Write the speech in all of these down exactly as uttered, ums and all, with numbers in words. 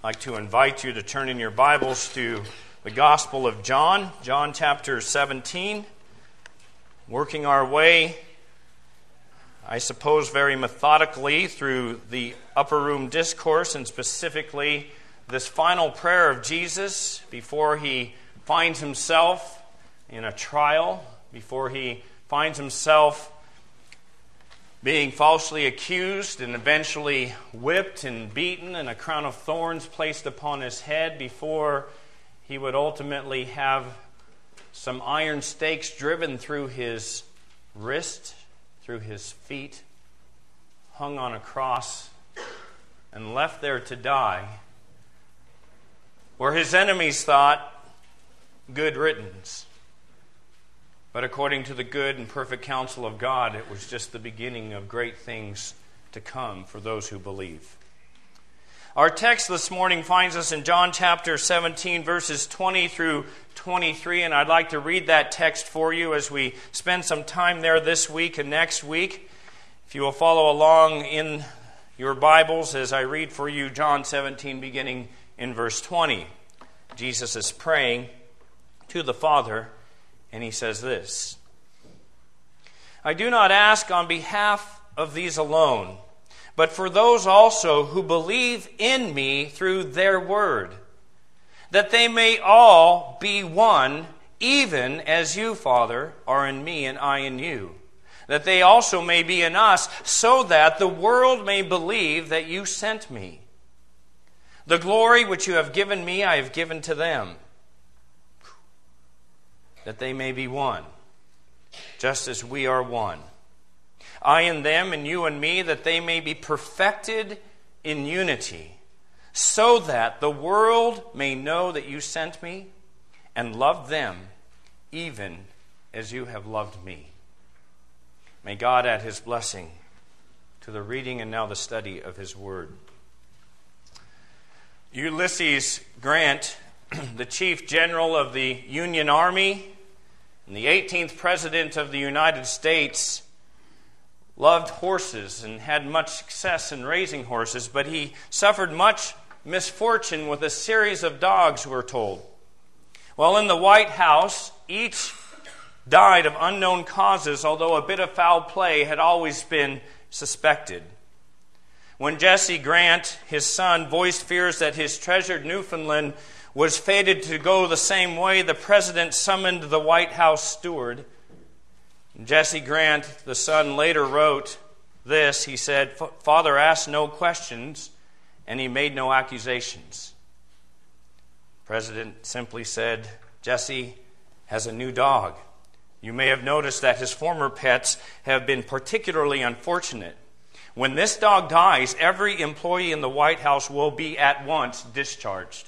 I'd like to invite you to turn in your Bibles to the Gospel of John, John chapter seventeen. Working our way, I suppose, very methodically through the upper room discourse, and specifically this final prayer of Jesus before he finds himself in a trial, before he finds himself being falsely accused and eventually whipped and beaten and a crown of thorns placed upon his head, before he would ultimately have some iron stakes driven through his wrist, through his feet, hung on a cross, and left there to die, where his enemies thought, good riddance. But according to the good and perfect counsel of God, it was just the beginning of great things to come for those who believe. Our text this morning finds us in John chapter seventeen, verses twenty through twenty-three, and I'd like to read that text for you as we spend some time there this week and next week. If you will follow along in your Bibles as I read for you John seventeen, beginning in verse twenty. Jesus is praying to the Father, and he says this: I do not ask on behalf of these alone, but for those also who believe in me through their word, that they may all be one, even as you, Father, are in me and I in you, that they also may be in us, so that the world may believe that you sent me. The glory which you have given me, I have given to them, that they may be one, just as we are one. I and them, and you and me, that they may be perfected in unity, so that the world may know that you sent me and loved them, even as you have loved me. May God add his blessing to the reading and now the study of his word. Ulysses Grant, the Chief General of the Union Army and the eighteenth President of the United States, loved horses and had much success in raising horses, but he suffered much misfortune with a series of dogs, we're told. While in the White House, each died of unknown causes, although a bit of foul play had always been suspected. When Jesse Grant, his son, voiced fears that his treasured Newfoundland was fated to go the same way, the president summoned the White House steward. Jesse Grant, the son, later wrote this. He said, Father asked no questions, and he made no accusations. The president simply said, Jesse has a new dog. You may have noticed that his former pets have been particularly unfortunate. When this dog dies, every employee in the White House will be at once discharged.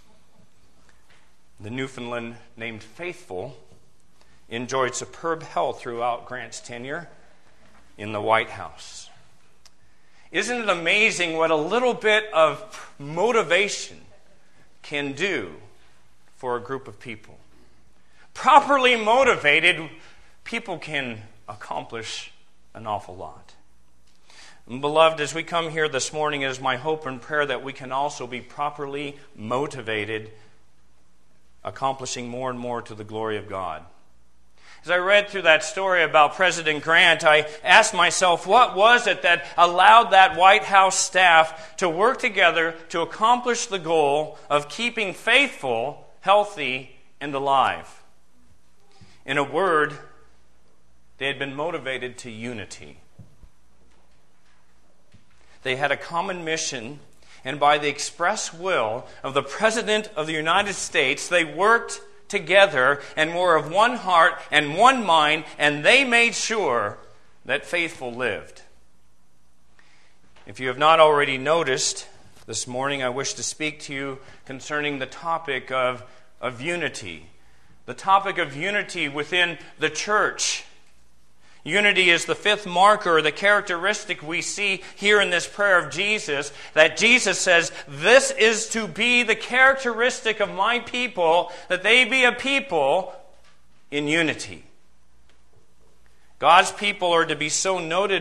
The Newfoundland, named Faithful, enjoyed superb health throughout Grant's tenure in the White House. Isn't it amazing what a little bit of motivation can do for a group of people? Properly motivated, people can accomplish an awful lot. And beloved, as we come here this morning, it is my hope and prayer that we can also be properly motivated, accomplishing more and more to the glory of God. As I read through that story about President Grant, I asked myself, what was it that allowed that White House staff to work together to accomplish the goal of keeping Faithful healthy and alive? In a word, they had been motivated to unity. They had a common mission, and by the express will of the President of the United States, they worked together and were of one heart and one mind, and they made sure that Faithful lived. If you have not already noticed, this morning I wish to speak to you concerning the topic of, of unity. The topic of unity within the church. Unity is the fifth marker, the characteristic we see here in this prayer of Jesus, that Jesus says, this is to be the characteristic of my people, that they be a people in unity. God's people are to be so noted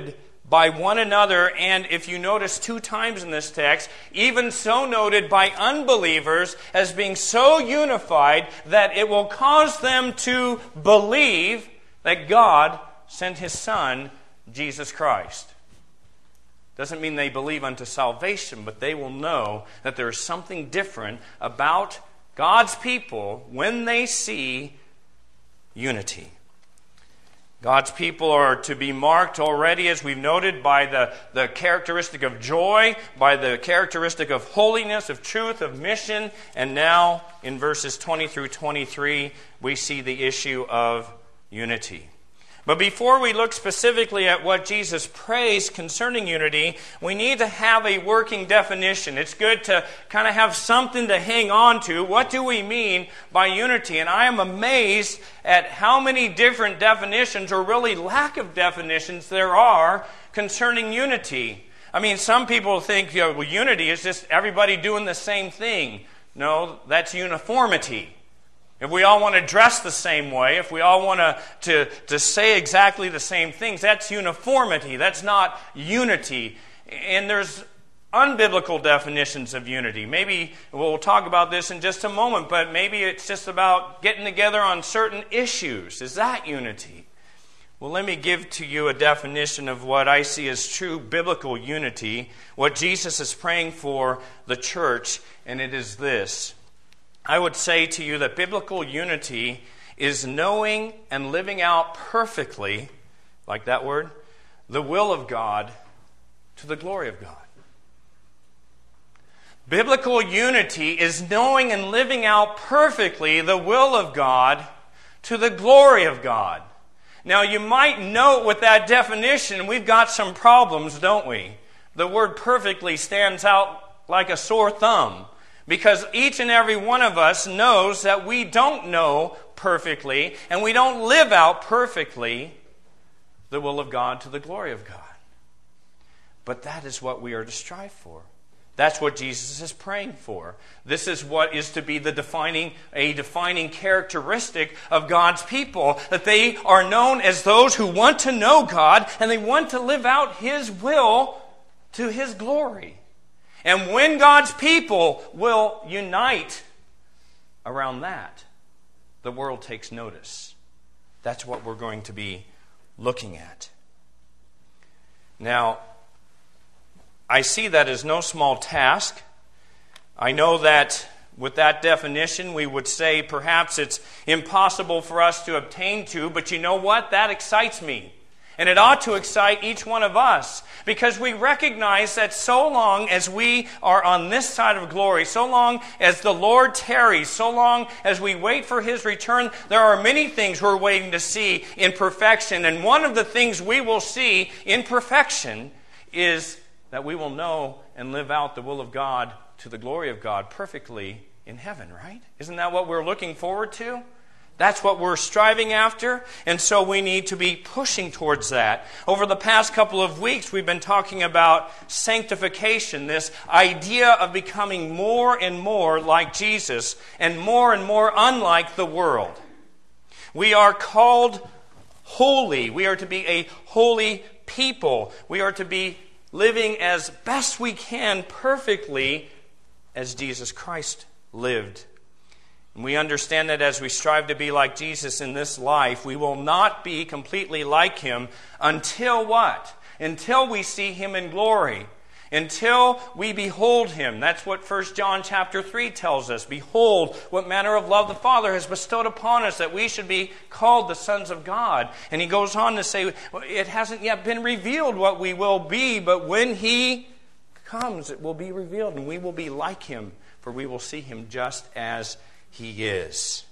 by one another, and if you notice two times in this text, even so noted by unbelievers as being so unified that it will cause them to believe that God sent His Son, Jesus Christ. Doesn't mean they believe unto salvation, but they will know that there is something different about God's people when they see unity. God's people are to be marked already, as we've noted, by the, the characteristic of joy, by the characteristic of holiness, of truth, of mission, and now in verses twenty through twenty-three, we see the issue of unity. But before we look specifically at what Jesus prays concerning unity, we need to have a working definition. It's good to kind of have something to hang on to. What do we mean by unity? And I am amazed at how many different definitions, or really lack of definitions, there are concerning unity. I mean, some people think, you know, well, unity is just everybody doing the same thing. No, that's uniformity. If we all want to dress the same way, if we all want to, to, to say exactly the same things, that's uniformity. That's not unity. And there's unbiblical definitions of unity. Maybe we'll talk about this in just a moment, but maybe it's just about getting together on certain issues. Is that unity? Well, let me give to you a definition of what I see as true biblical unity, what Jesus is praying for the church, and it is this. I would say to you that biblical unity is knowing and living out perfectly, like that word, the will of God to the glory of God. Biblical unity is knowing and living out perfectly the will of God to the glory of God. Now, you might note with that definition, we've got some problems, don't we? The word perfectly stands out like a sore thumb. Because each and every one of us knows that we don't know perfectly, and we don't live out perfectly the will of God to the glory of God. But that is what we are to strive for. That's what Jesus is praying for. This is what is to be the defining, a defining characteristic of God's people, that they are known as those who want to know God, and they want to live out His will to His glory. And when God's people will unite around that, the world takes notice. That's what we're going to be looking at. Now, I see that as no small task. I know that with that definition, we would say perhaps it's impossible for us to obtain to, but you know what? That excites me. And it ought to excite each one of us, because we recognize that so long as we are on this side of glory, so long as the Lord tarries, so long as we wait for His return, there are many things we're waiting to see in perfection. And one of the things we will see in perfection is that we will know and live out the will of God to the glory of God perfectly in heaven, right? Isn't that what we're looking forward to? That's what we're striving after, and so we need to be pushing towards that. Over the past couple of weeks, we've been talking about sanctification, this idea of becoming more and more like Jesus and more and more unlike the world. We are called holy. We are to be a holy people. We are to be living as best we can perfectly as Jesus Christ lived. And we understand that as we strive to be like Jesus in this life, we will not be completely like Him until what? Until we see Him in glory. Until we behold Him. That's what First John chapter three tells us. Behold, what manner of love the Father has bestowed upon us, that we should be called the sons of God. And he goes on to say, it hasn't yet been revealed what we will be, but when He comes, it will be revealed, and we will be like Him, for we will see Him just as He is.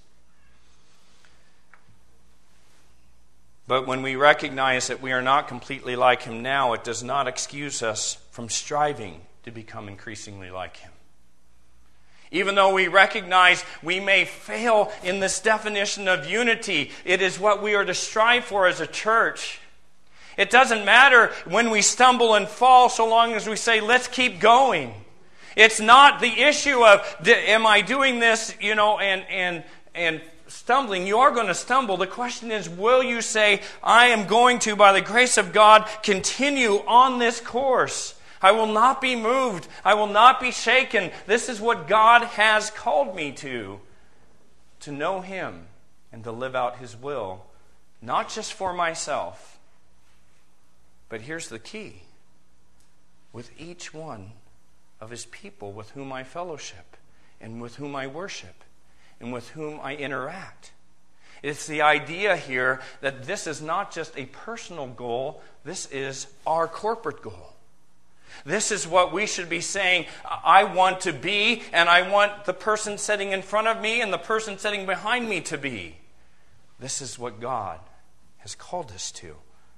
But when we recognize that we are not completely like Him now, it does not excuse us from striving to become increasingly like Him. Even though we recognize we may fail in this definition of unity, it is what we are to strive for as a church. It doesn't matter when we stumble and fall, so long as we say, let's keep going. It's not the issue of, am I doing this, you know, and and and stumbling, you are going to stumble. The question is, will you say, I am going to, by the grace of God, continue on this course? I will not be moved. I will not be shaken. This is what God has called me to. To know Him and to live out His will. Not just for myself. But here's the key. With each one of His people with whom I fellowship and with whom I worship and with whom I interact. It's the idea here that this is not just a personal goal, this is our corporate goal. This is what we should be saying, I want to be, and I want the person sitting in front of me and the person sitting behind me to be. This is what God has called us to.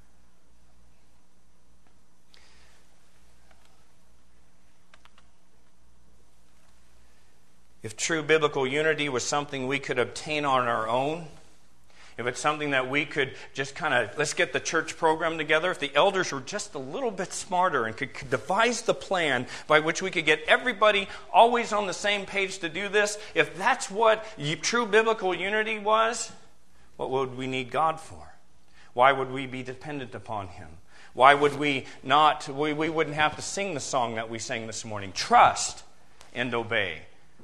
If true biblical unity was something we could obtain on our own, if it's something that we could just kind of, let's get the church program together, if the elders were just a little bit smarter and could, could devise the plan by which we could get everybody always on the same page to do this, if that's what true biblical unity was, what would we need God for? Why would we be dependent upon Him? Why would we not, we, we wouldn't have to sing the song that we sang this morning, trust and obey.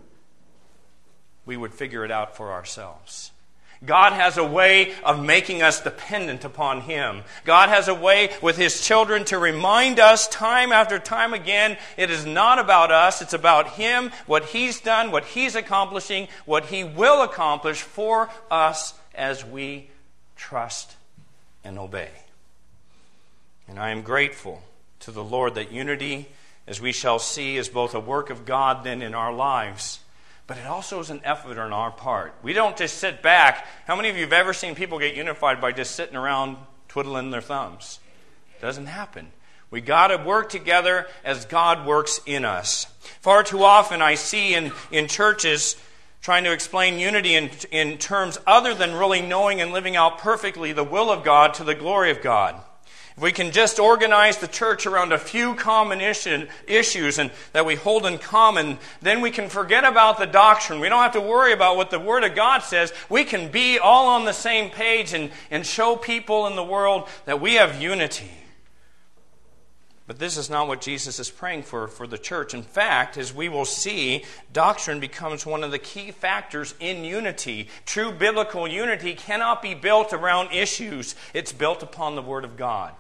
We would figure it out for ourselves. God has a way of making us dependent upon Him. God has a way with His children to remind us time after time again, it is not about us, it's about Him, what He's done, what He's accomplishing, what He will accomplish for us as we trust and obey. And I am grateful to the Lord that unity, as we shall see, is both a work of God then in our lives, but it also is an effort on our part. We don't just sit back. How many of you have ever seen people get unified by just sitting around twiddling their thumbs? It doesn't happen. We got to work together as God works in us. Far too often I see in, in churches trying to explain unity in, in terms other than really knowing and living out perfectly the will of God to the glory of God. If we can just organize the church around a few common issue, issues and that we hold in common, then we can forget about the doctrine. We don't have to worry about what the Word of God says. We can be all on the same page and, and show people in the world that we have unity. But this is not what Jesus is praying for for the church. In fact, as we will see, doctrine becomes one of the key factors in unity. True biblical unity cannot be built around issues. It's built upon the Word of God.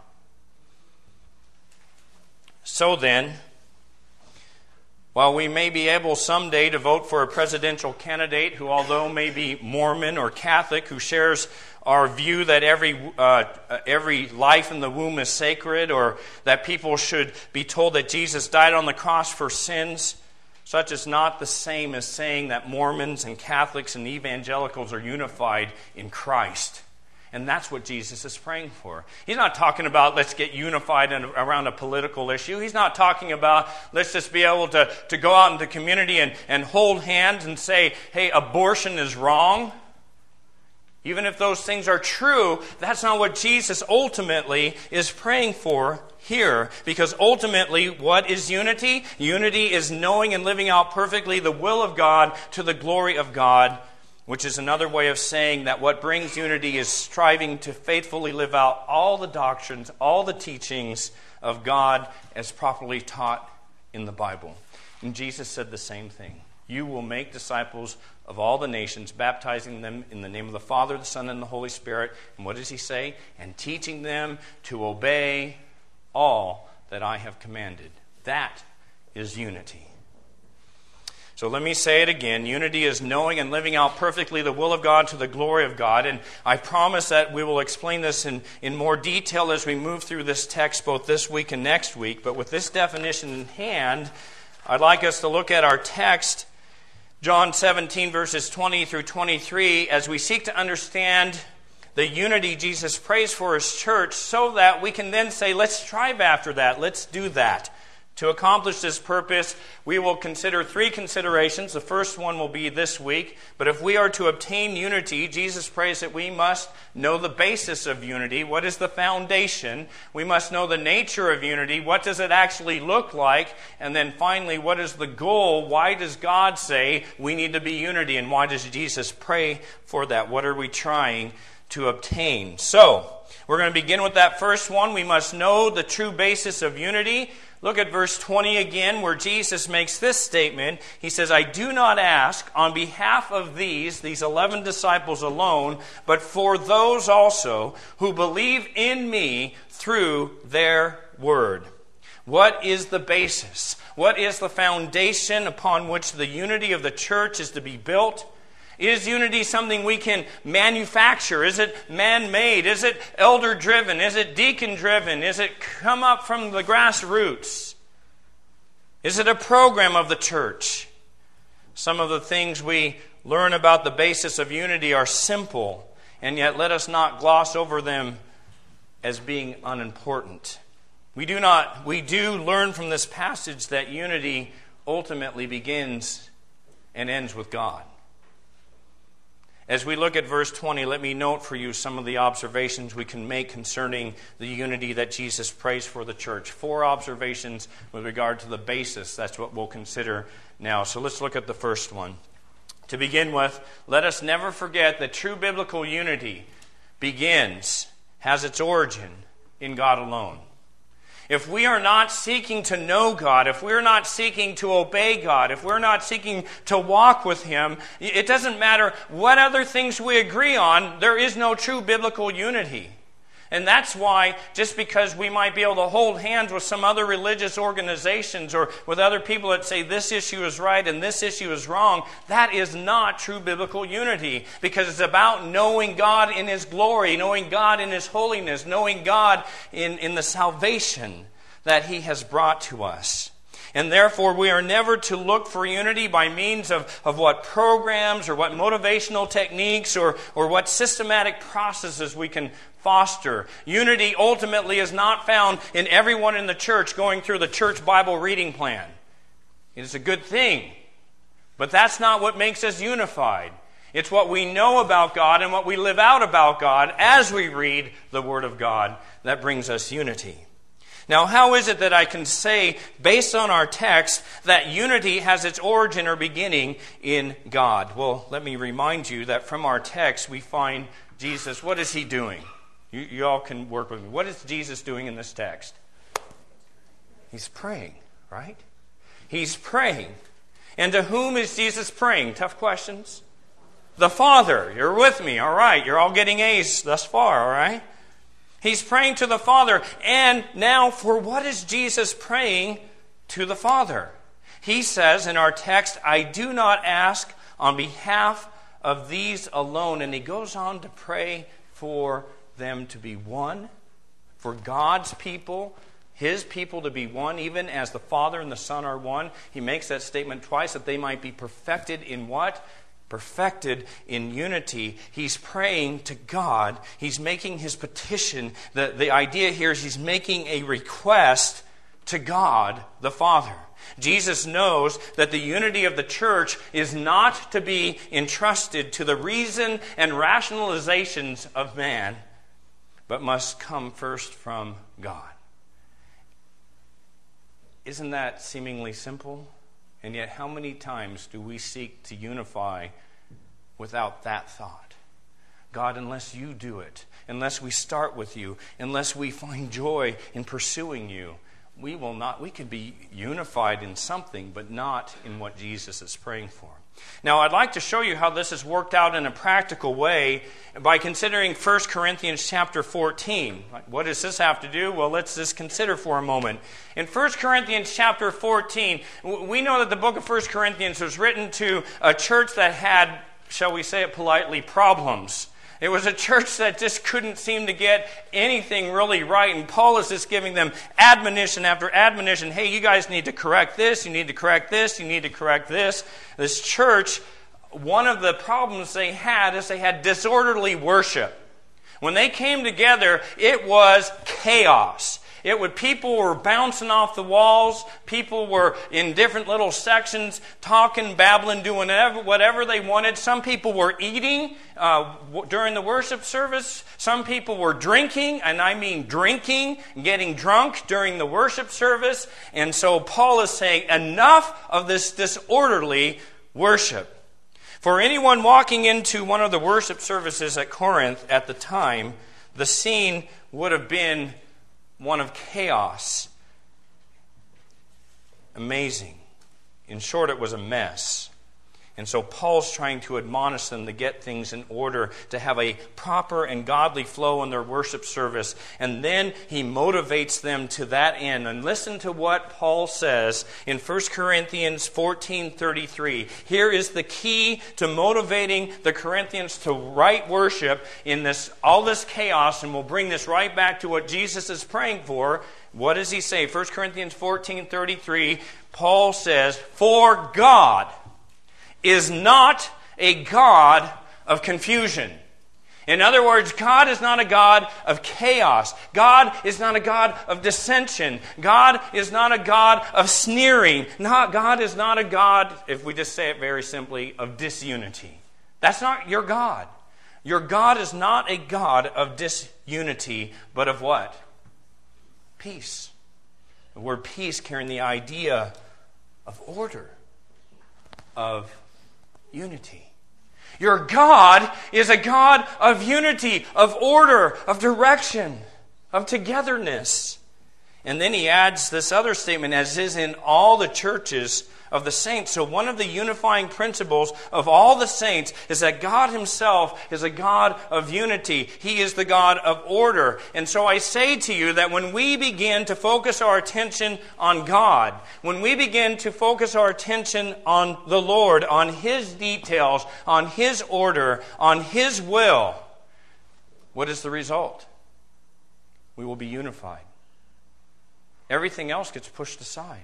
So then, while we may be able someday to vote for a presidential candidate who, although may be Mormon or Catholic, who shares our view that every uh, every life in the womb is sacred, or that people should be told that Jesus died on the cross for sins, such is not the same as saying that Mormons and Catholics and evangelicals are unified in Christ. And that's what Jesus is praying for. He's not talking about let's get unified in, around a political issue. He's not talking about let's just be able to, to go out into the community and, and hold hands and say, hey, abortion is wrong. Even if those things are true, that's not what Jesus ultimately is praying for here. Because ultimately, what is unity? Unity is knowing and living out perfectly the will of God to the glory of God, which is another way of saying that what brings unity is striving to faithfully live out all the doctrines, all the teachings of God as properly taught in the Bible. And Jesus said the same thing. You will make disciples of all the nations, baptizing them in the name of the Father, the Son, and the Holy Spirit. And what does He say? And teaching them to obey all that I have commanded. That is unity. So let me say it again. Unity is knowing and living out perfectly the will of God to the glory of God. And I promise that we will explain this in, in more detail as we move through this text both this week and next week. But with this definition in hand, I'd like us to look at our text, John seventeen, verses twenty through twenty-three, as we seek to understand the unity Jesus prays for His church so that we can then say, let's strive after that. Let's do that To accomplish this purpose, we will consider three considerations. The first one will be this week. But if we are to obtain unity, Jesus prays that we must know the basis of unity. What is the foundation? We must know the nature of unity. What does it actually look like? And then finally, what is the goal? Why does God say we need to be unity? And why does Jesus pray for that? What are we trying to obtain? So, we're going to begin with that first one. We must know the true basis of unity. Look at verse twenty again, where Jesus makes this statement. He says, I do not ask on behalf of these, these eleven disciples alone, but for those also who believe in me through their word. What is the basis? What is the foundation upon which the unity of the church is to be built? Is unity something we can manufacture? Is it man-made? Is it elder-driven? Is it deacon-driven? Is it come up from the grassroots? Is it a program of the church? Some of the things we learn about the basis of unity are simple, and yet let us not gloss over them as being unimportant. We do not, we do learn from this passage that unity ultimately begins and ends with God. As we look at verse twenty, let me note for you some of the observations we can make concerning the unity that Jesus prays for the church. Four observations with regard to the basis. That's what we'll consider now. So let's look at the first one. To begin with, let us never forget that true biblical unity begins, has its origin in God alone. If we are not seeking to know God, if we're not seeking to obey God, if we're not seeking to walk with Him, it doesn't matter what other things we agree on, there is no true biblical unity. And that's why, just because we might be able to hold hands with some other religious organizations or with other people that say this issue is right and this issue is wrong, that is not true biblical unity. Because it's about knowing God in His glory, knowing God in His holiness, knowing God in, in the salvation that He has brought to us. And therefore, we are never to look for unity by means of, of what programs or what motivational techniques or, or what systematic processes we can foster. Unity ultimately is not found in everyone in the church going through the church Bible reading plan. It is a good thing, but that's not what makes us unified. It's what we know about God and what we live out about God as we read the Word of God that brings us unity. Now, how is it that I can say, based on our text, that unity has its origin or beginning in God? Well, let me remind you that from our text we find Jesus. What is He doing? You, you all can work with me. What is Jesus doing in this text? He's praying, right? He's praying. And to whom is Jesus praying? Tough questions. The Father. You're with me, all right. You're all getting A's thus far, all right? He's praying to the Father. And now, for what is Jesus praying to the Father? He says in our text, I do not ask on behalf of these alone. And he goes on to pray for them to be one, for God's people, His people to be one, even as the Father and the Son are one. He makes that statement twice, that they might be perfected in what? Perfected in unity. He's praying to God. He's making his petition. The, the idea here is he's making a request to God the Father. Jesus knows that the unity of the church is not to be entrusted to the reason and rationalizations of man, but must come first from God. Isn't that seemingly simple? And yet, how many times do we seek to unify without that thought? God, unless you do it, unless we start with you, unless we find joy in pursuing you, we will not, we could be unified in something, but not in what Jesus is praying for. Now, I'd like to show you how this is worked out in a practical way by considering First Corinthians chapter fourteen. What does this have to do? Well, let's just consider for a moment. In First Corinthians chapter fourteen, we know that the book of First Corinthians was written to a church that had, shall we say it politely, problems. It was a church that just couldn't seem to get anything really right. And Paul is just giving them admonition after admonition. Hey, you guys need to correct this. You need to correct this. You need to correct this. This church, one of the problems they had is they had disorderly worship. When they came together, it was chaos. It would, people were bouncing off the walls. People were in different little sections, talking, babbling, doing whatever, whatever they wanted. Some people were eating uh, w- during the worship service. Some people were drinking, and I mean drinking, getting drunk during the worship service. And so Paul is saying, enough of this disorderly worship. For anyone walking into one of the worship services at Corinth at the time, the scene would have been one of chaos. Amazing. In short, it was a mess. And so Paul's trying to admonish them to get things in order, to have a proper and godly flow in their worship service. And then he motivates them to that end. And listen to what Paul says in First Corinthians fourteen thirty-three. Here is the key to motivating the Corinthians to right worship in this all this chaos. And we'll bring this right back to what Jesus is praying for. What does he say? First Corinthians fourteen thirty-three, Paul says, "For God is not a God of confusion." In other words, God is not a God of chaos. God is not a God of dissension. God is not a God of sneering. Not, God is not a God, if we just say it very simply, of disunity. That's not your God. Your God is not a God of disunity, but of what? Peace. The word peace carrying the idea of order, of unity. Your God is a God of unity, of order, of direction, of togetherness. And then he adds this other statement, as is in all the churches of the saints. So one of the unifying principles of all the saints is that God himself is a God of unity. He is the God of order. And so I say to you that when we begin to focus our attention on God, when we begin to focus our attention on the Lord, on His details, on His order, on His will, what is the result? We will be unified. Everything else gets pushed aside.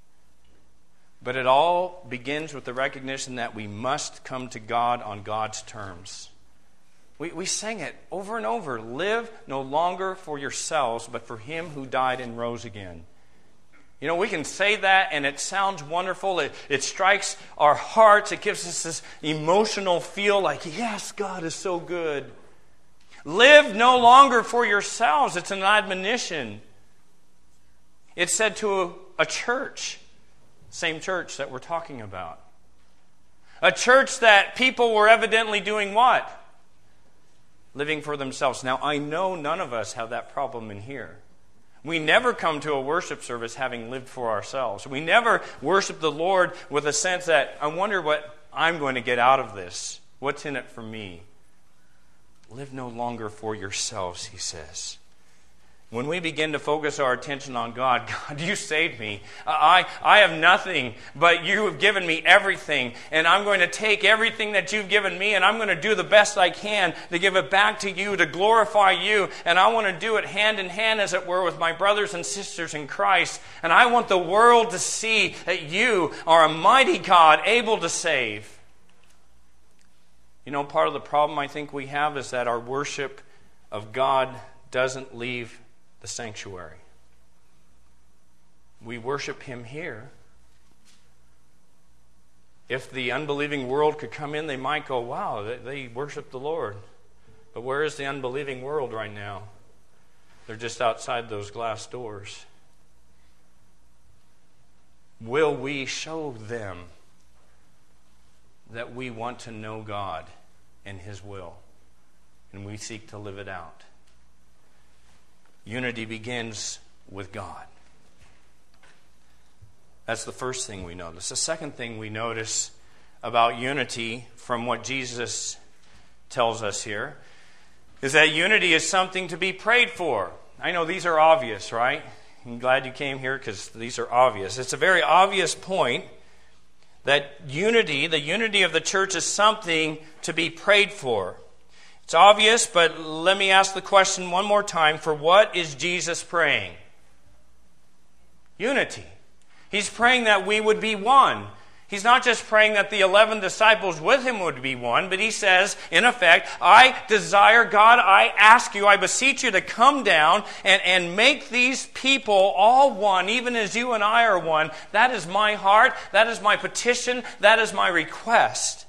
But it all begins with the recognition that we must come to God on God's terms. We, we sang it over and over. Live no longer for yourselves, but for Him who died and rose again. You know, we can say that and it sounds wonderful. It, it strikes our hearts. It gives us this emotional feel like, yes, God is so good. Live no longer for yourselves. It's an admonition. It's said to a church. Same church that we're talking about. A church that people were evidently doing what? Living for themselves. Now, I know none of us have that problem in here. We never come to a worship service having lived for ourselves. We never worship the Lord with a sense that, I wonder what I'm going to get out of this. What's in it for me? Live no longer for yourselves, he says. When we begin to focus our attention on God, God, you saved me. I, I have nothing, but you have given me everything. And I'm going to take everything that you've given me and I'm going to do the best I can to give it back to you, to glorify you. And I want to do it hand in hand, as it were, with my brothers and sisters in Christ. And I want the world to see that you are a mighty God, able to save. You know, part of the problem I think we have is that our worship of God doesn't leave the sanctuary. We worship Him here. If the unbelieving world could come in, they might go, wow, they, they worship the Lord. But where is the unbelieving world right now? They're just outside those glass doors. Will we show them that we want to know God and His will, and we seek to live it out? Unity begins with God. That's the first thing we notice. The second thing we notice about unity from what Jesus tells us here is that unity is something to be prayed for. I know these are obvious, right? I'm glad you came here because these are obvious. It's a very obvious point that unity, the unity of the church, is something to be prayed for. It's obvious, but let me ask the question one more time. For what is Jesus praying? Unity. He's praying that we would be one. He's not just praying that the eleven disciples with him would be one, but he says, in effect, I desire, God, I ask you, I beseech you to come down and, and make these people all one, even as you and I are one. That is my heart, that is my petition, that is my request.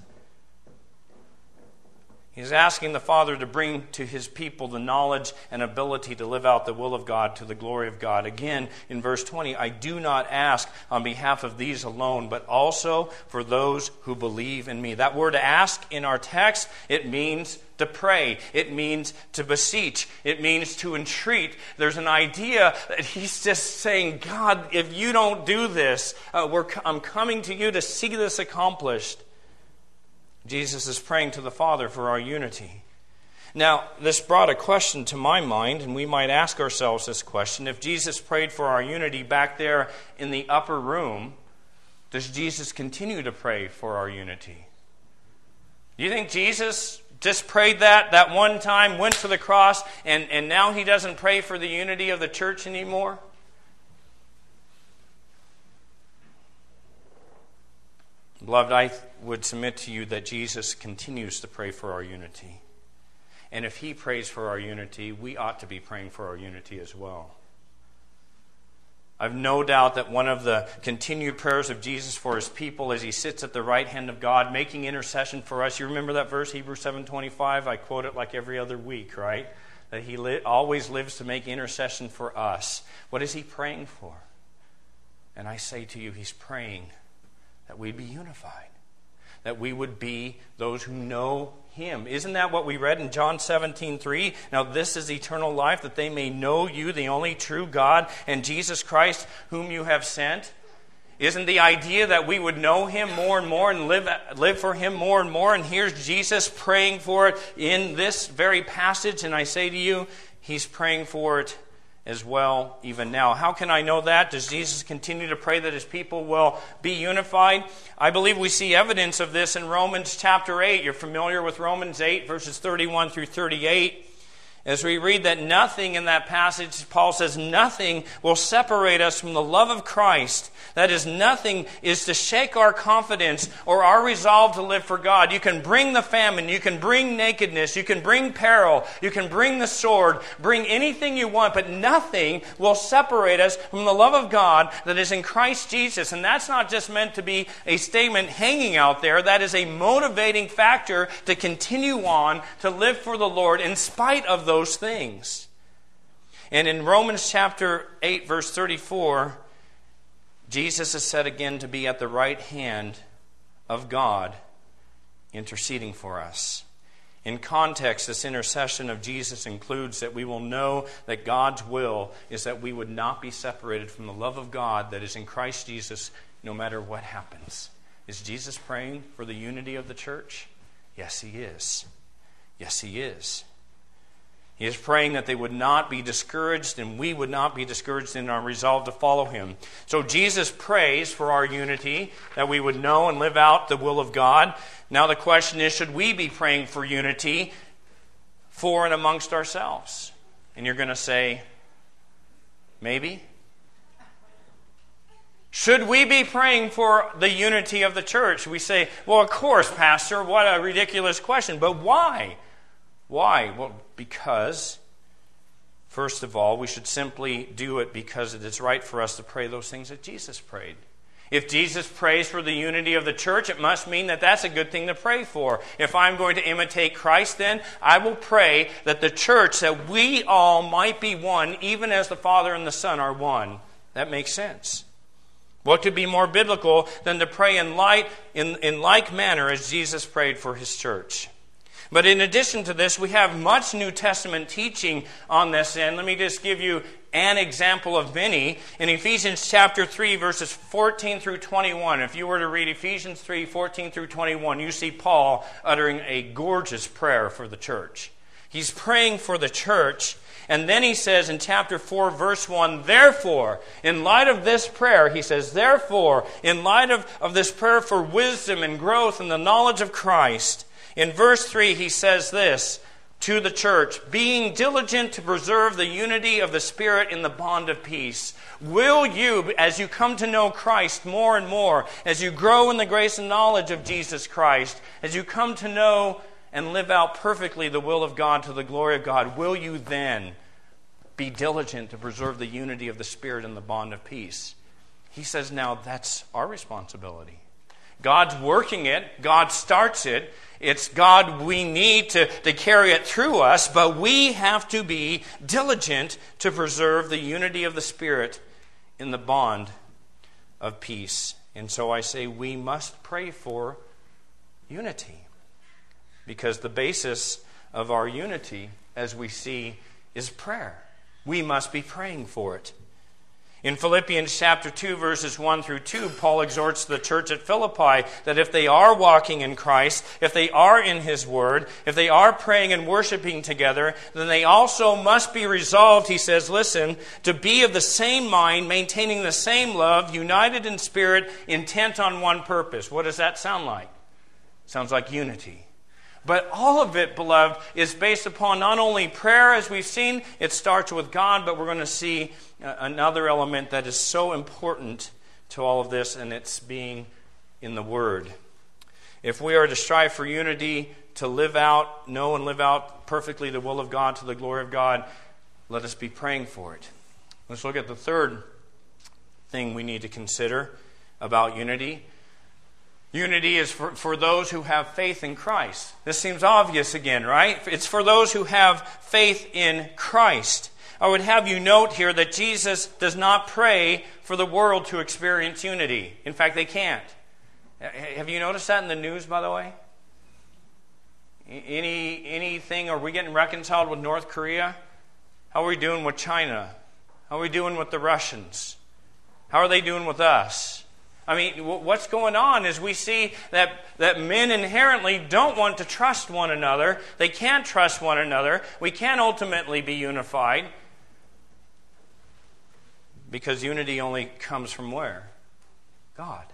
He's asking the Father to bring to his people the knowledge and ability to live out the will of God to the glory of God. Again, in verse twenty, I do not ask on behalf of these alone, but also for those who believe in me. That word ask in our text, it means to pray. It means to beseech. It means to entreat. There's an idea that he's just saying, God, if you don't do this, uh, we're, I'm coming to you to see this accomplished. Jesus is praying to the Father for our unity. Now, this brought a question to my mind, and we might ask ourselves this question. If Jesus prayed for our unity back there in the upper room, does Jesus continue to pray for our unity? Do you think Jesus just prayed that that one time, went to the cross, and, and now he doesn't pray for the unity of the church anymore? Beloved, I would submit to you that Jesus continues to pray for our unity. And if he prays for our unity, we ought to be praying for our unity as well. I've no doubt that one of the continued prayers of Jesus for his people as he sits at the right hand of God, making intercession for us. You remember that verse, Hebrews seven twenty-five? I quote it like every other week, right? That he li- always lives to make intercession for us. What is he praying for? And I say to you, he's praying that we'd be unified, that we would be those who know him. Isn't that what we read in John seventeen three? Now this is eternal life, that they may know you, the only true God, and Jesus Christ, whom you have sent. Isn't the idea that we would know him more and more and live, live for him more and more? And here's Jesus praying for it in this very passage, and I say to you, he's praying for it as well even now. How can I know that? Does Jesus continue to pray that his people will be unified? I believe we see evidence of this in Romans chapter eight. You're familiar with Romans eight, verses thirty-one through thirty-eight. As we read that nothing in that passage, Paul says, nothing will separate us from the love of Christ. That is, nothing is to shake our confidence or our resolve to live for God. You can bring the famine, you can bring nakedness, you can bring peril, you can bring the sword, bring anything you want, but nothing will separate us from the love of God that is in Christ Jesus. And that's not just meant to be a statement hanging out there. That is a motivating factor to continue on to live for the Lord in spite of those those things. And in Romans chapter eight, verse thirty-four, Jesus is said again to be at the right hand of God, interceding for us. In context, this intercession of Jesus includes that we will know that God's will is that we would not be separated from the love of God that is in Christ Jesus no matter what happens. Is Jesus praying for the unity of the church? Yes, he is. Yes, he is. He is praying that they would not be discouraged and we would not be discouraged in our resolve to follow him. So Jesus prays for our unity, that we would know and live out the will of God. Now the question is, should we be praying for unity for and amongst ourselves? And you're going to say, maybe. Should we be praying for the unity of the church? We say, well, of course, Pastor, what a ridiculous question. But why? Why? Well, because, first of all, we should simply do it because it is right for us to pray those things that Jesus prayed. If Jesus prays for the unity of the church, it must mean that that's a good thing to pray for. If I'm going to imitate Christ, then I will pray that the church, that we all might be one, even as the Father and the Son are one. That makes sense. What could be more biblical than to pray in, light, in, in like manner as Jesus prayed for his church? But in addition to this, we have much New Testament teaching on this end. Let me just give you an example of many. In Ephesians chapter three, verses fourteen through twenty-one, if you were to read Ephesians three, fourteen through twenty-one, you see Paul uttering a gorgeous prayer for the church. He's praying for the church, and then he says in chapter four, verse one, therefore, in light of this prayer, he says, therefore, in light of, of this prayer for wisdom and growth and the knowledge of Christ, in verse three, he says this, to the church, being diligent to preserve the unity of the Spirit in the bond of peace. Will you, as you come to know Christ more and more, as you grow in the grace and knowledge of Jesus Christ, as you come to know and live out perfectly the will of God to the glory of God, will you then be diligent to preserve the unity of the Spirit in the bond of peace? He says now that's our responsibility. God's working it. God starts it. It's God we need to, to carry it through us, but we have to be diligent to preserve the unity of the Spirit in the bond of peace. And so I say we must pray for unity, because the basis of our unity, as we see, is prayer. We must be praying for it. In Philippians chapter two, verses one through two, Paul exhorts the church at Philippi that if they are walking in Christ, if they are in His Word, if they are praying and worshiping together, then they also must be resolved, he says, listen, to be of the same mind, maintaining the same love, united in spirit, intent on one purpose. What does that sound like? Sounds like unity. But all of it, beloved, is based upon not only prayer, as we've seen, it starts with God, but we're going to see another element that is so important to all of this, and it's being in the Word. If we are to strive for unity, to live out, know and live out perfectly the will of God to the glory of God, let us be praying for it. Let's look at the third thing we need to consider about unity. Unity is for, for those who have faith in Christ. This seems obvious again, right? It's for those who have faith in Christ. I would have you note here that Jesus does not pray for the world to experience unity. In fact, they can't. Have you noticed that in the news, by the way? Any anything, are we getting reconciled with North Korea? How are we doing with China? How are we doing with the Russians? How are they doing with us? I mean, what's going on is we see that, that men inherently don't want to trust one another. They can't trust one another. We can't ultimately be unified. Because unity only comes from where? God.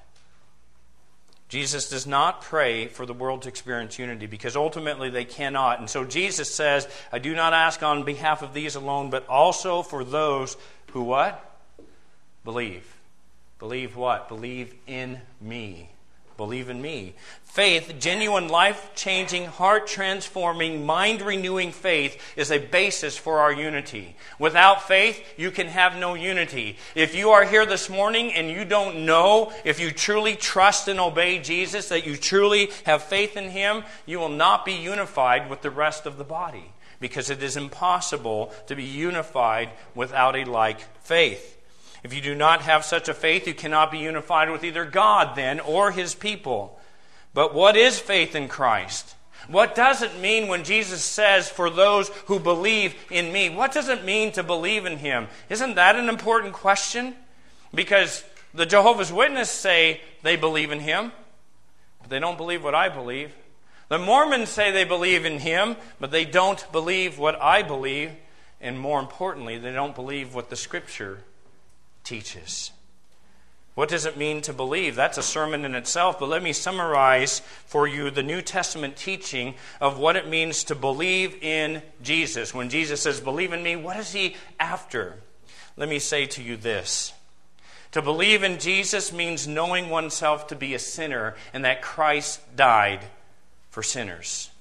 Jesus does not pray for the world to experience unity because ultimately they cannot. And so Jesus says, I do not ask on behalf of these alone, but also for those who what? Believe. Believe what? Believe in me. Believe in me. Faith, genuine, life-changing, heart-transforming, mind-renewing faith is a basis for our unity. Without faith, you can have no unity. If you are here this morning and you don't know if you truly trust and obey Jesus, that you truly have faith in Him, you will not be unified with the rest of the body, because it is impossible to be unified without a like faith. If you do not have such a faith, you cannot be unified with either God then or His people. But what is faith in Christ? What does it mean when Jesus says, for those who believe in me? What does it mean to believe in Him? Isn't that an important question? Because the Jehovah's Witnesses say they believe in Him, but they don't believe what I believe. The Mormons say they believe in Him, but they don't believe what I believe. And more importantly, they don't believe what the Scripture teaches. What does it mean to believe? That's a sermon in itself, but let me summarize for you the New Testament teaching of what it means to believe in Jesus. When Jesus says, believe in me, what is He after? Let me say to you this. To believe in Jesus means knowing oneself to be a sinner and that Christ died for sinners.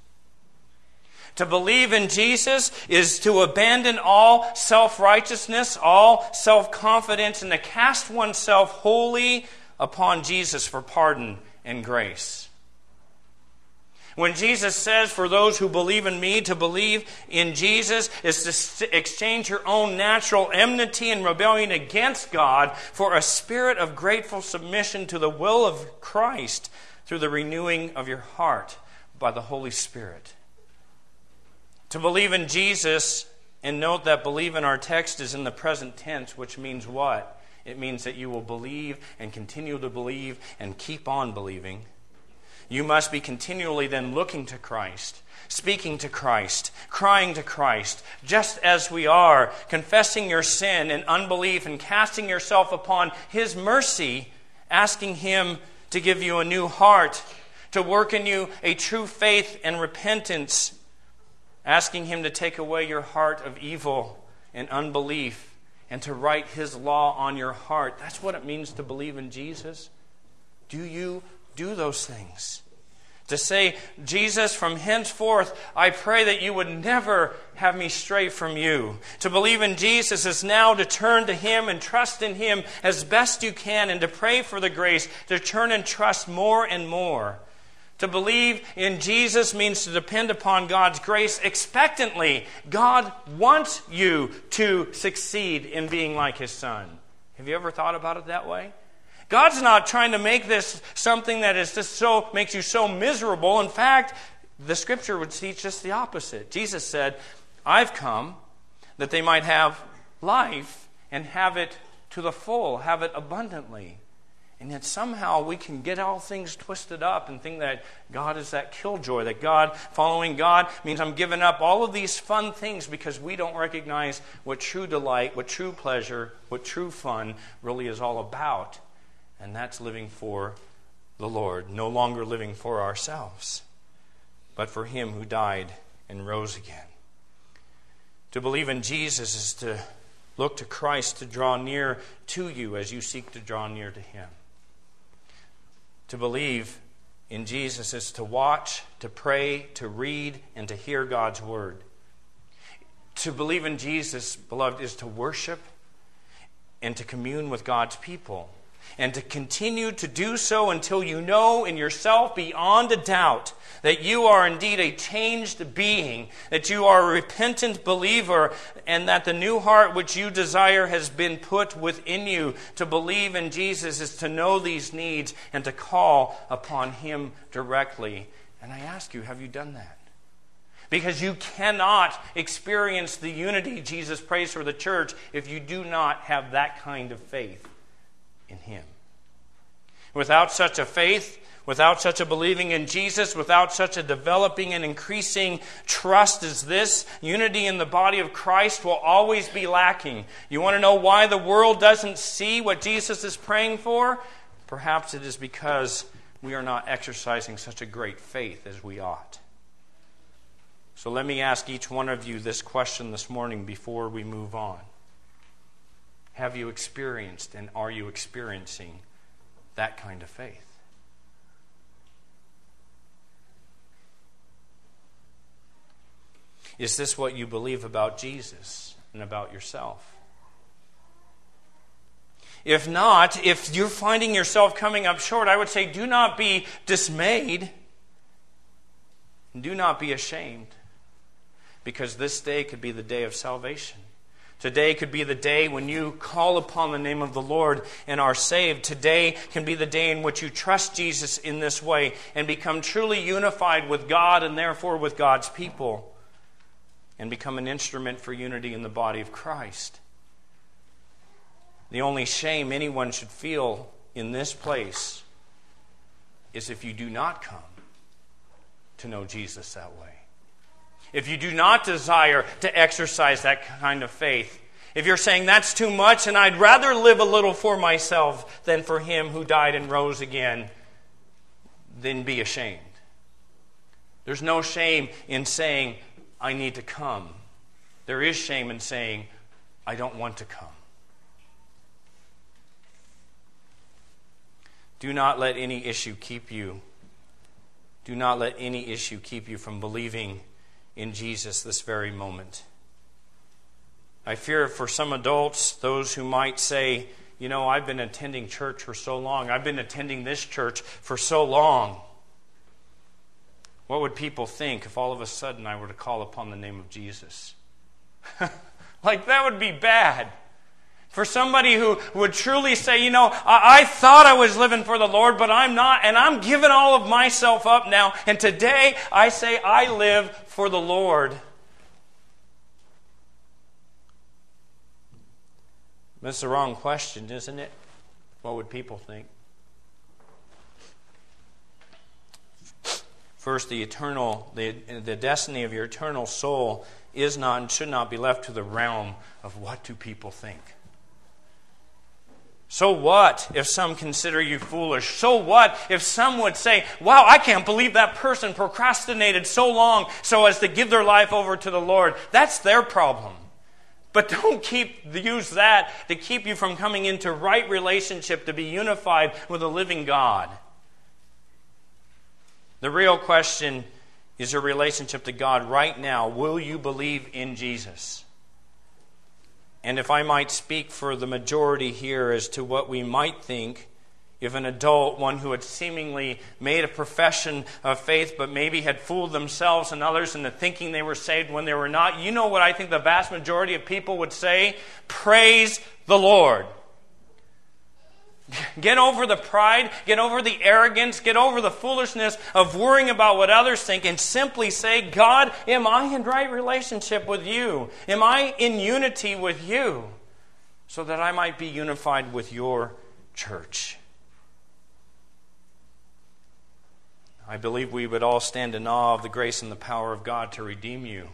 To believe in Jesus is to abandon all self-righteousness, all self-confidence, and to cast oneself wholly upon Jesus for pardon and grace. When Jesus says, for those who believe in me, to believe in Jesus is to exchange your own natural enmity and rebellion against God for a spirit of grateful submission to the will of Christ through the renewing of your heart by the Holy Spirit. To believe in Jesus, and note that believe in our text is in the present tense, which means what? It means that you will believe and continue to believe and keep on believing. You must be continually then looking to Christ, speaking to Christ, crying to Christ, just as we are, confessing your sin and unbelief and casting yourself upon His mercy, asking Him to give you a new heart, to work in you a true faith and repentance, asking Him to take away your heart of evil and unbelief and to write His law on your heart. That's what it means to believe in Jesus. Do you do those things? To say, Jesus, from henceforth, I pray that you would never have me stray from you. To believe in Jesus is now to turn to Him and trust in Him as best you can, and to pray for the grace to turn and trust more and more. To believe in Jesus means to depend upon God's grace expectantly. God wants you to succeed in being like His Son. Have you ever thought about it that way? God's not trying to make this something that is just so makes you so miserable. In fact, the Scripture would teach us the opposite. Jesus said, I've come that they might have life and have it to the full, have it abundantly. And yet somehow we can get all things twisted up and think that God is that killjoy, that God, following God, means I'm giving up all of these fun things because we don't recognize what true delight, what true pleasure, what true fun really is all about. And that's living for the Lord, no longer living for ourselves, but for Him who died and rose again. To believe in Jesus is to look to Christ to draw near to you as you seek to draw near to Him. To believe in Jesus is to watch, to pray, to read, and to hear God's Word. To believe in Jesus, beloved, is to worship and to commune with God's people, and to continue to do so until you know in yourself beyond a doubt that you are indeed a changed being, that you are a repentant believer, and that the new heart which you desire has been put within you. To believe in Jesus is to know these needs and to call upon Him directly. And I ask you, have you done that? Because you cannot experience the unity Jesus prays for the church if you do not have that kind of faith in Him. Without such a faith, without such a believing in Jesus, without such a developing and increasing trust as this, unity in the body of Christ will always be lacking. You want to know why the world doesn't see what Jesus is praying for? Perhaps it is because we are not exercising such a great faith as we ought. So let me ask each one of you this question this morning before we move on. Have you experienced and are you experiencing that kind of faith? Is this what you believe about Jesus and about yourself? If not, if you're finding yourself coming up short, I would say do not be dismayed. Do not be ashamed. Because this day could be the day of salvation. Today could be the day when you call upon the name of the Lord and are saved. Today can be the day in which you trust Jesus in this way and become truly unified with God and therefore with God's people and become an instrument for unity in the body of Christ. The only shame anyone should feel in this place is if you do not come to know Jesus that way. If you do not desire to exercise that kind of faith, if you're saying that's too much and I'd rather live a little for myself than for Him who died and rose again, then be ashamed. There's no shame in saying, I need to come. There is shame in saying, I don't want to come. Do not let any issue keep you. Do not let any issue keep you from believing in Jesus this very moment. I fear for some adults, those who might say, you know, I've been attending church for so long. I've been attending this church for so long. What would people think if all of a sudden I were to call upon the name of Jesus? Like, that would be bad. For somebody who would truly say, you know, I, I thought I was living for the Lord, but I'm not, and I'm giving all of myself up now, and today I say I live for the Lord. That's the wrong question, isn't it? What would people think? First, the eternal, the, the destiny of your eternal soul is not and should not be left to the realm of what do people think. So what if some consider you foolish? So what if some would say, wow, I can't believe that person procrastinated so long so as to give their life over to the Lord. That's their problem. But don't keep use that to keep you from coming into right relationship, to be unified with a living God. The real question is your relationship to God right now. Will you believe in Jesus? And if I might speak for the majority here as to what we might think, if an adult, one who had seemingly made a profession of faith but maybe had fooled themselves and others into thinking they were saved when they were not, you know what I think the vast majority of people would say? Praise the Lord. Get over the pride, get over the arrogance, get over the foolishness of worrying about what others think, and simply say, God, am I in right relationship with you? Am I in unity with you? So that I might be unified with your church. I believe we would all stand in awe of the grace and the power of God to redeem you.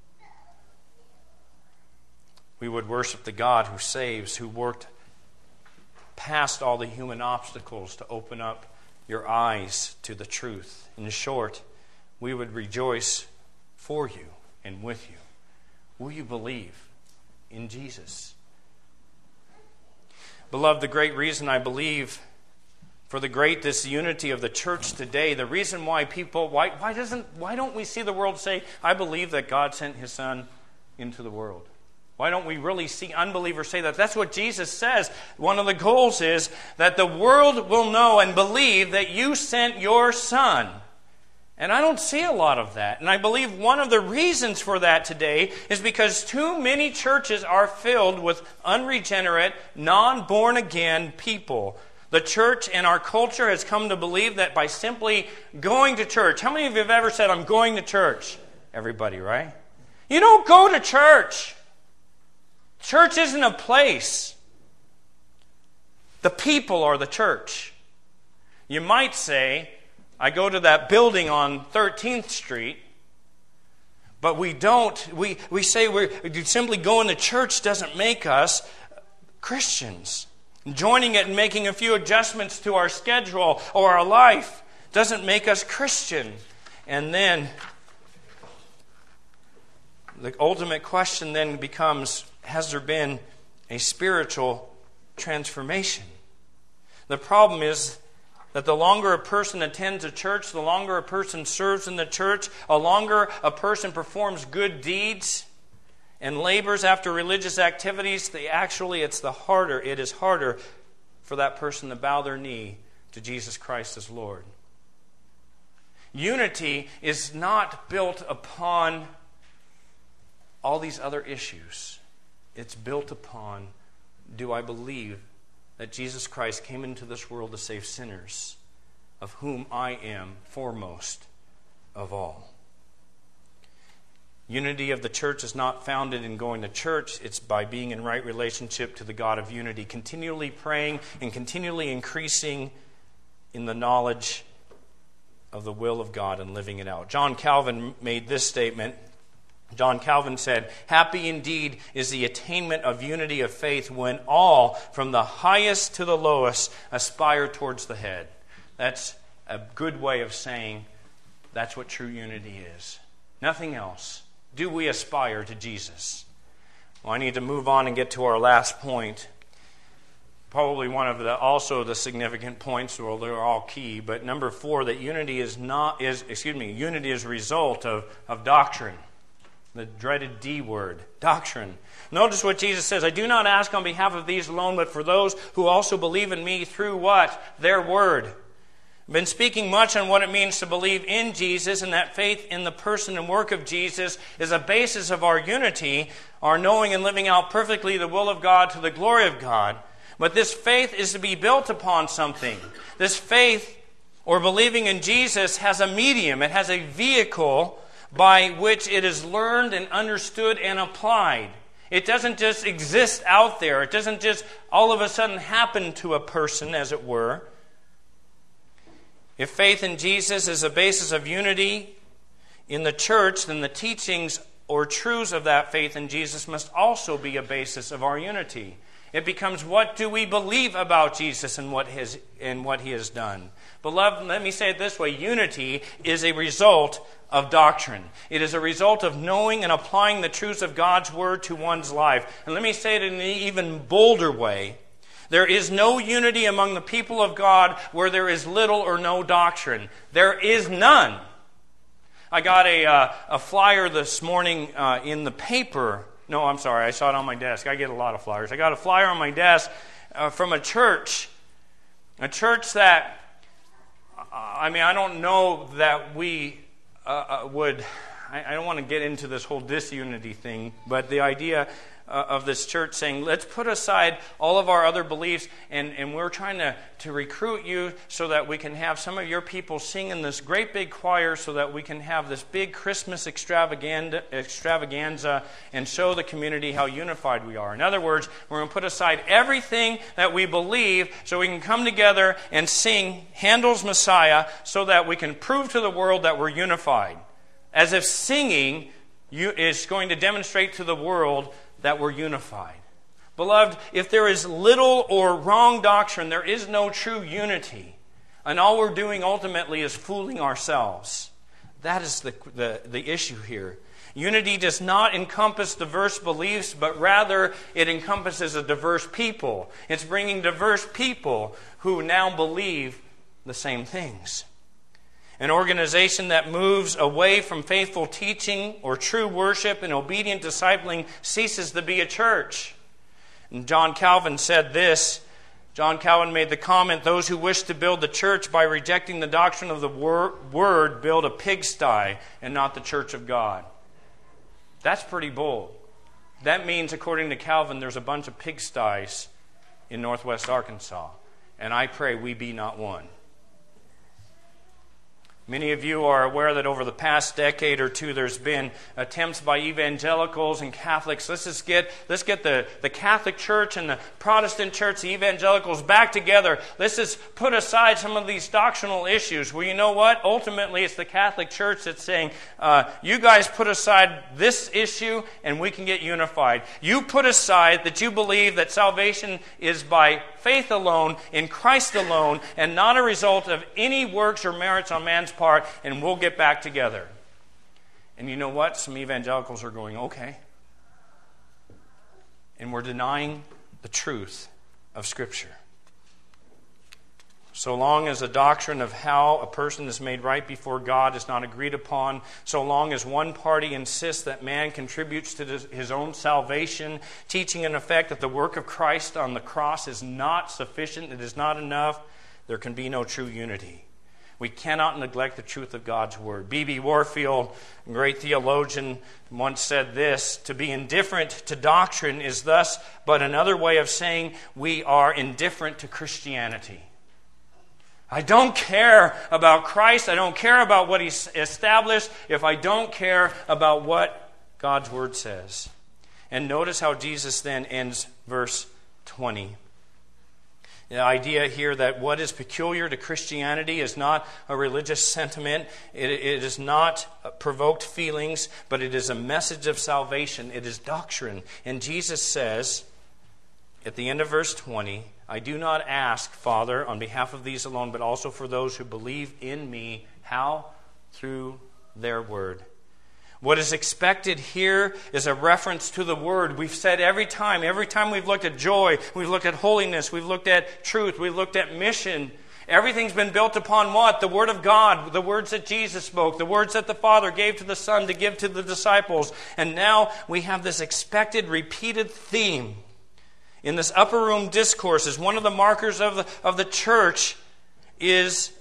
We would worship the God who saves, who worked past all the human obstacles to open up your eyes to the truth. In short, we would rejoice for you and with you. Will you believe in Jesus? Beloved, the great reason I believe for the great disunity of the church today, the reason why people, why, why doesn't, why don't we see the world say, I believe that God sent His Son into the world? Why don't we really see unbelievers say that? That's what Jesus says. One of the goals is that the world will know and believe that you sent your Son. And I don't see a lot of that. And I believe one of the reasons for that today is because too many churches are filled with unregenerate, non-born-again people. The church and our culture has come to believe that by simply going to church. How many of you have ever said, I'm going to church? Everybody, right? You don't go to church. Church isn't a place. The people are the church. You might say, I go to that building on thirteenth Street, but we don't. We, we say we're simply going to church doesn't make us Christians. Joining it and making a few adjustments to our schedule or our life doesn't make us Christian. And then the ultimate question then becomes, has there been a spiritual transformation? The problem is that the longer a person attends a church, the longer a person serves in the church, the longer a person performs good deeds and labors after religious activities, they actually, it's the harder, it is harder for that person to bow their knee to Jesus Christ as Lord. Unity is not built upon all these other issues. It's built upon, do I believe that Jesus Christ came into this world to save sinners, of whom I am foremost of all? Unity of the church is not founded in going to church. It's by being in right relationship to the God of unity, continually praying and continually increasing in the knowledge of the will of God and living it out. John Calvin made this statement. John Calvin said, happy indeed is the attainment of unity of faith when all, from the highest to the lowest, aspire towards the head. That's a good way of saying that's what true unity is. Nothing else. Do we aspire to Jesus? Well, I need to move on and get to our last point. Probably one of the also the significant points, well, they're all key, but number four, that unity is not is excuse me, unity is a result of, of doctrine. The dreaded D word, doctrine. Notice what Jesus says, I do not ask on behalf of these alone, but for those who also believe in me through what? Their word. I've been speaking much on what it means to believe in Jesus, and that faith in the person and work of Jesus is a basis of our unity, our knowing and living out perfectly the will of God to the glory of God. But this faith is to be built upon something. This faith, or believing in Jesus, has a medium. It has a vehicle by which it is learned and understood and applied. It doesn't just exist out there. It doesn't just all of a sudden happen to a person, as it were. If faith in Jesus is a basis of unity in the church, then the teachings or truths of that faith in Jesus must also be a basis of our unity. It becomes, what do we believe about Jesus and what his and what he has done? Beloved, let me say it this way. Unity is a result of doctrine. It is a result of knowing and applying the truths of God's Word to one's life. And let me say it in an even bolder way. There is no unity among the people of God where there is little or no doctrine. There is none. I got a, uh, a flyer this morning uh, in the paper. No, I'm sorry. I saw it on my desk. I get a lot of flyers. I got a flyer on my desk uh, from a church. A church that, uh, I mean, I don't know that we uh, would, I, I don't want to get into this whole disunity thing, but the idea uh, of this church saying, let's put aside all of our other beliefs, and, and we're trying to, to recruit you so that we can have some of your people sing in this great big choir so that we can have this big Christmas extravaganza, extravaganza and show the community how unified we are. In other words, we're going to put aside everything that we believe so we can come together and sing Handel's Messiah so that we can prove to the world that we're unified. As if singing is going to demonstrate to the world that we're unified. Beloved, if there is little or wrong doctrine, there is no true unity. And all we're doing ultimately is fooling ourselves. That is the, the, the issue here. Unity does not encompass diverse beliefs, but rather it encompasses a diverse people. It's bringing diverse people who now believe the same things. An organization that moves away from faithful teaching or true worship and obedient discipling ceases to be a church. And John Calvin said this. John Calvin made the comment, those who wish to build the church by rejecting the doctrine of the word build a pigsty and not the church of God. That's pretty bold. That means, according to Calvin, there's a bunch of pigsties in northwest Arkansas. And I pray we be not one. Many of you are aware that over the past decade or two there's been attempts by evangelicals and Catholics. Let's just get let's get the, the Catholic Church and the Protestant Church, the evangelicals back together. Let's just put aside some of these doctrinal issues. Well, you know what? Ultimately, it's the Catholic Church that's saying, uh, you guys put aside this issue and we can get unified. You put aside that you believe that salvation is by faith alone, in Christ alone, and not a result of any works or merits on man's part, and we'll get back together. And you know what? Some evangelicals are going, okay. And we're denying the truth of Scripture. So long as the doctrine of how a person is made right before God is not agreed upon, so long as one party insists that man contributes to his own salvation, teaching in effect that the work of Christ on the cross is not sufficient, it is not enough, there can be no true unity. We cannot neglect the truth of God's Word. B B Warfield, a great theologian, once said this, to be indifferent to doctrine is thus but another way of saying we are indifferent to Christianity. I don't care about Christ. I don't care about what He's established if I don't care about what God's Word says. And notice how Jesus then ends verse twenty. The idea here that what is peculiar to Christianity is not a religious sentiment. It, it is not provoked feelings, but it is a message of salvation. It is doctrine. And Jesus says at the end of verse twenty, I do not ask, Father, on behalf of these alone, but also for those who believe in me. How? Through their word. What is expected here is a reference to the Word. We've said every time, every time we've looked at joy, we've looked at holiness, we've looked at truth, we've looked at mission. Everything's been built upon what? The Word of God, the words that Jesus spoke, the words that the Father gave to the Son to give to the disciples. And now we have this expected, repeated theme. In this upper room discourse, as one of the markers of the, of the church is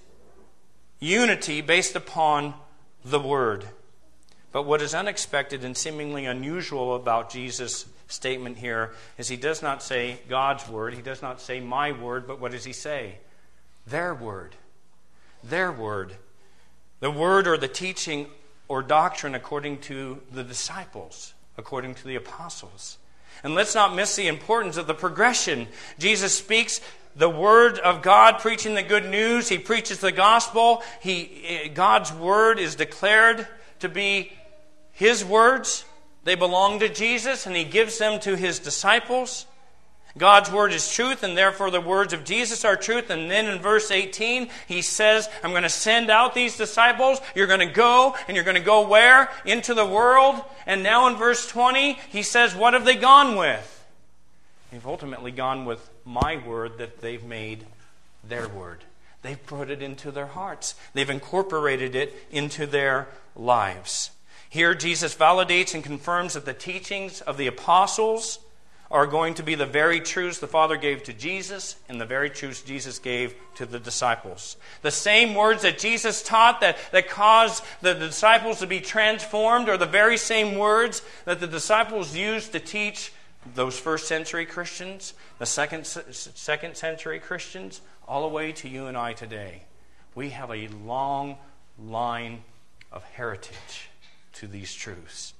unity based upon the Word. But what is unexpected and seemingly unusual about Jesus' statement here is He does not say God's Word, He does not say my word, but what does He say? Their word. Their word. The word or the teaching or doctrine according to the disciples, according to the apostles. And let's not miss the importance of the progression. Jesus speaks the Word of God, preaching the good news. He preaches the gospel. He, God's Word is declared to be His words. They belong to Jesus, and He gives them to His disciples. God's word is truth, and therefore the words of Jesus are truth. And then in verse eighteen, he says, I'm going to send out these disciples. You're going to go, and you're going to go where? Into the world. And now in verse twenty, he says, what have they gone with? They've ultimately gone with my word that they've made their word. They've put it into their hearts. They've incorporated it into their lives. Here Jesus validates and confirms that the teachings of the apostles are going to be the very truths the Father gave to Jesus and the very truths Jesus gave to the disciples. The same words that Jesus taught that, that caused the disciples to be transformed are the very same words that the disciples used to teach those first century Christians, the second, second century Christians, all the way to you and I today. We have a long line of heritage to these truths.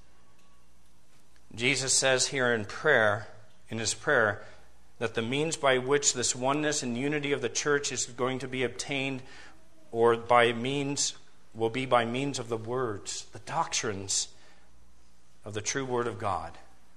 Jesus says here in prayer, in his prayer, that the means by which this oneness and unity of the church is going to be obtained, or by means, will be by means of the words, the doctrines of the true Word of God.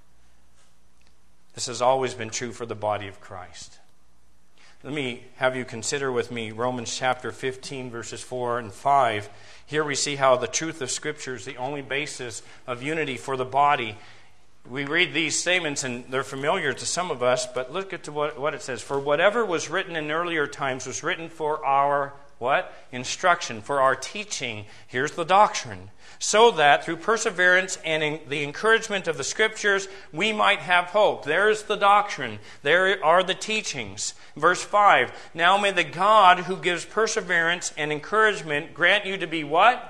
This has always been true for the body of Christ. Let me have you consider with me Romans chapter fifteen, verses four and five. Here we see how the truth of Scripture is the only basis of unity for the body. We read these statements and they're familiar to some of us, but look at what, what it says. For whatever was written in earlier times was written for our, what? Instruction, for our teaching. Here's the doctrine. So that through perseverance and in the encouragement of the Scriptures, we might have hope. There's the doctrine. There are the teachings. Verse five. Now may the God who gives perseverance and encouragement grant you to be what?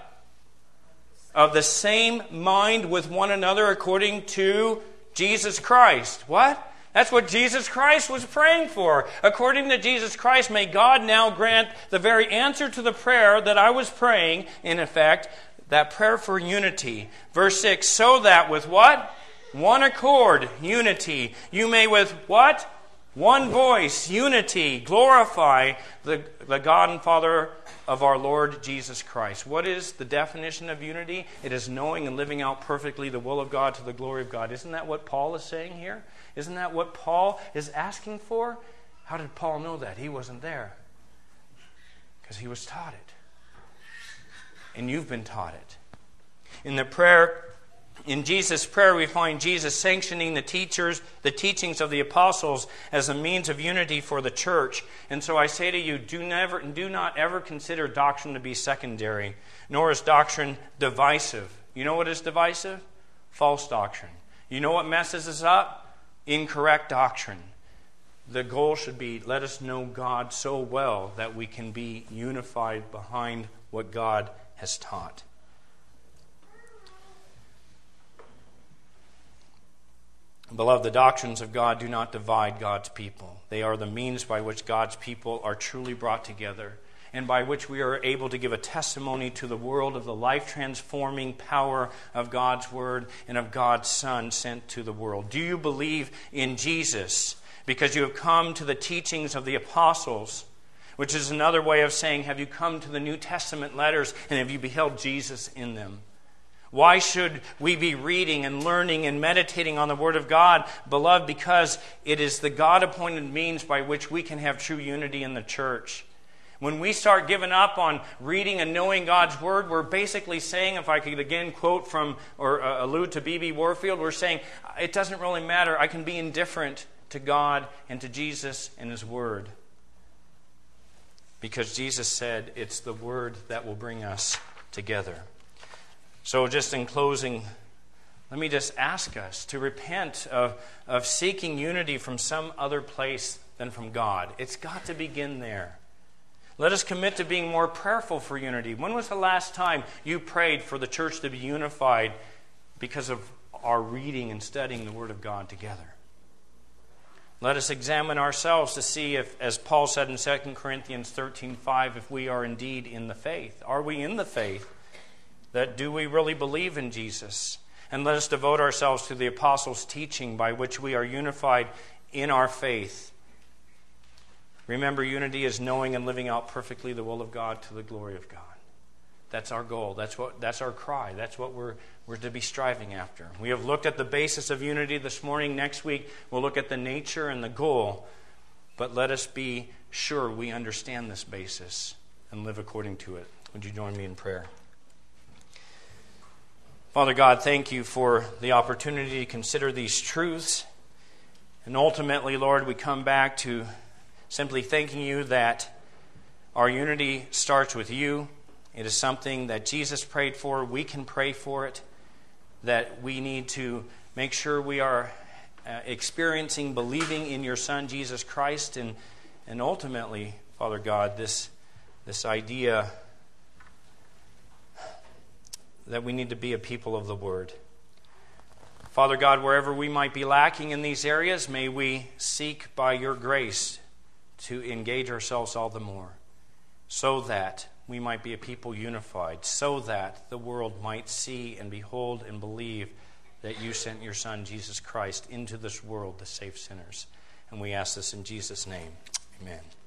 Of the same mind with one another according to Jesus Christ. What? That's what Jesus Christ was praying for. According to Jesus Christ, may God now grant the very answer to the prayer that I was praying, in effect, that prayer for unity. Verse six, so that with what? One accord, unity. You may with what? One voice, unity, glorify the, the God and Father of our Lord Jesus Christ. What is the definition of unity? It is knowing and living out perfectly the will of God to the glory of God. Isn't that what Paul is saying here? Isn't that what Paul is asking for? How did Paul know that? He wasn't there. Because he was taught it. And you've been taught it. In the prayer, in Jesus' prayer, we find Jesus sanctioning the teachers, the teachings of the apostles as a means of unity for the church. And so I say to you, do never, do not ever consider doctrine to be secondary, nor is doctrine divisive. You know what is divisive? False doctrine. You know what messes us up? Incorrect doctrine. The goal should be, let us know God so well that we can be unified behind what God has taught. Beloved, the doctrines of God do not divide God's people. They are the means by which God's people are truly brought together and by which we are able to give a testimony to the world of the life-transforming power of God's Word and of God's Son sent to the world. Do you believe in Jesus because you have come to the teachings of the apostles, which is another way of saying, have you come to the New Testament letters and have you beheld Jesus in them? Why should we be reading and learning and meditating on the Word of God? Beloved, because it is the God-appointed means by which we can have true unity in the church. When we start giving up on reading and knowing God's Word, we're basically saying, if I could again quote from or uh, allude to B B Warfield, we're saying, it doesn't really matter. I can be indifferent to God and to Jesus and His Word. Because Jesus said it's the Word that will bring us together. So just in closing, let me just ask us to repent of, of seeking unity from some other place than from God. It's got to begin there. Let us commit to being more prayerful for unity. When was the last time you prayed for the church to be unified because of our reading and studying the Word of God together? Let us examine ourselves to see if, as Paul said in Second Corinthians thirteen five, if we are indeed in the faith. Are we in the faith? That do we really believe in Jesus? And let us devote ourselves to the apostles' teaching by which we are unified in our faith. Remember, unity is knowing and living out perfectly the will of God to the glory of God. that's our goal. That's what that's our cry. That's what we're we're to be striving after. We have looked at the basis of unity this morning. Next week we'll look at the nature and the goal. But let us be sure we understand this basis and live according to it. Would you join me in prayer? Father God, thank you for the opportunity to consider these truths. And ultimately, Lord, we come back to simply thanking you that our unity starts with you. It is something that Jesus prayed for. We can pray for it. That we need to make sure we are uh, experiencing, believing in your Son, Jesus Christ. And, and ultimately, Father God, this, this idea that we need to be a people of the Word. Father God, wherever we might be lacking in these areas, may we seek by your grace to engage ourselves all the more, so that we might be a people unified, so that the world might see and behold and believe that you sent your Son, Jesus Christ, into this world to save sinners. And we ask this in Jesus' name. Amen.